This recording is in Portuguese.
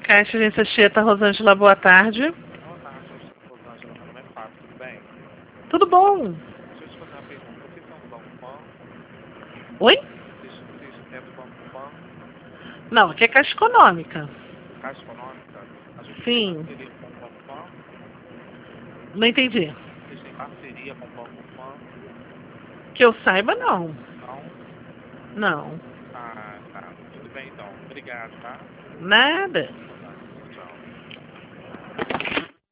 Caixa Agência Tieta, Rosângela, boa tarde. Boa tarde, Rosângela. Meu nome é Fábio, tudo bem? Tudo bom? Deixa eu te fazer uma pergunta. Vocês são do Banco Pan? Oi? Vocês é do Banco Pan? Não, aqui é Caixa Econômica. Caixa Econômica? A gente tem Sim. parceria com o Banco Pan? Não entendi. Vocês têm parceria com o Banco Pan? Que eu saiba, não. Não? Não. Ah, tá. Tudo bem então. Obrigado, tá? Nada.